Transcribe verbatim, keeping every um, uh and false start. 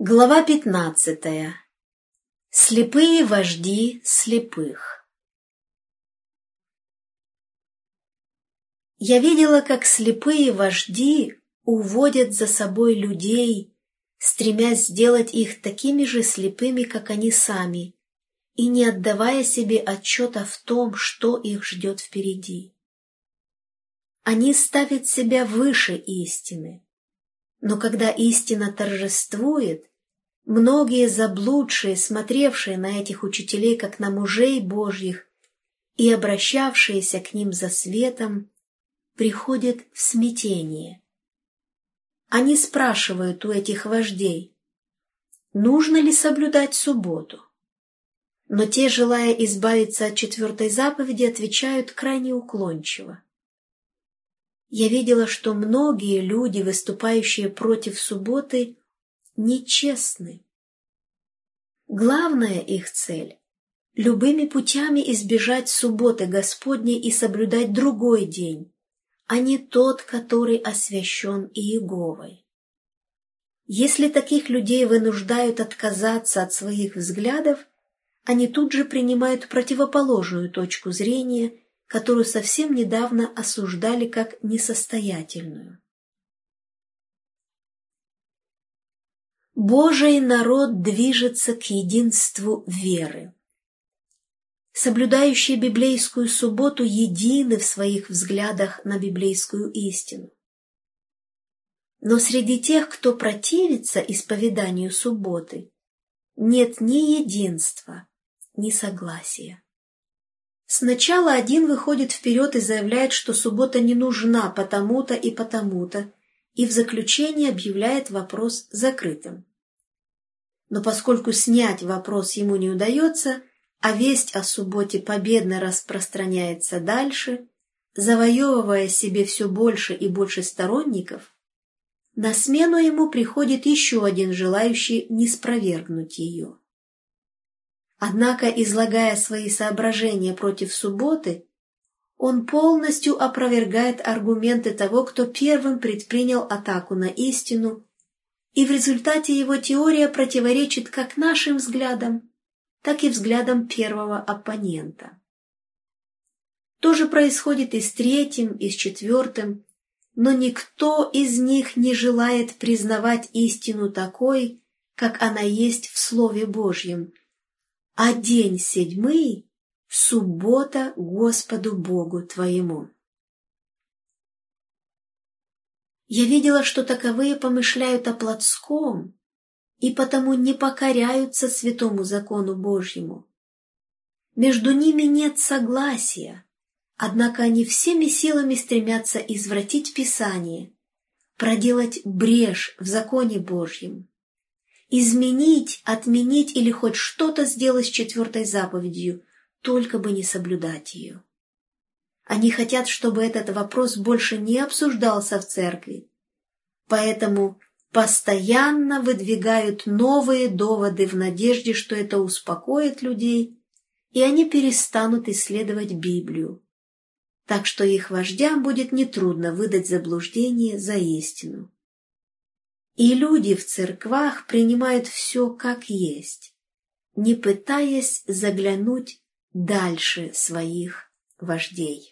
Глава пятнадцатая. Слепые вожди слепых. Я видела, как слепые вожди уводят за собой людей, стремясь сделать их такими же слепыми, как они сами, и не отдавая себе отчета в том, что их ждет впереди. Они ставят себя выше истины, но когда истина торжествует, многие заблудшие, смотревшие на этих учителей как на мужей Божьих и обращавшиеся к ним за светом, приходят в смятение. Они спрашивают у этих вождей, нужно ли соблюдать субботу. Но те, желая избавиться от четвертой заповеди, отвечают крайне уклончиво. Я видела, что многие люди, выступающие против субботы, нечестны. Главная их цель — любыми путями избежать субботы Господней и соблюдать другой день, а не тот, который освящен Иеговой. Если таких людей вынуждают отказаться от своих взглядов, они тут же принимают противоположную точку зрения, которую совсем недавно осуждали как несостоятельную. Божий народ движется к единству веры. Соблюдающие библейскую субботу едины в своих взглядах на библейскую истину. Но среди тех, кто противится исповеданию субботы, нет ни единства, ни согласия. Сначала один выходит вперед и заявляет, что суббота не нужна потому-то и потому-то, и в заключение объявляет вопрос закрытым. Но поскольку снять вопрос ему не удается, а весть о субботе победно распространяется дальше, завоевывая себе все больше и больше сторонников, на смену ему приходит еще один желающий ниспровергнуть ее. Однако, излагая свои соображения против субботы, он полностью опровергает аргументы того, кто первым предпринял атаку на истину, и в результате его теория противоречит как нашим взглядам, так и взглядам первого оппонента. То же происходит и с третьим, и с четвертым, но никто из них не желает признавать истину такой, как она есть в Слове Божьем, а день седьмый — суббота Господу Богу твоему. Я видела, что таковые помышляют о плотском и потому не покоряются святому закону Божьему. Между ними нет согласия, однако они всеми силами стремятся извратить Писание, проделать брешь в законе Божьем, изменить, отменить или хоть что-то сделать с четвертой заповедью, только бы не соблюдать ее. Они хотят, чтобы этот вопрос больше не обсуждался в церкви, поэтому постоянно выдвигают новые доводы в надежде, что это успокоит людей, и они перестанут исследовать Библию, так что их вождям будет нетрудно выдать заблуждение за истину. И люди в церквах принимают все как есть, не пытаясь заглянуть дальше своих вождей.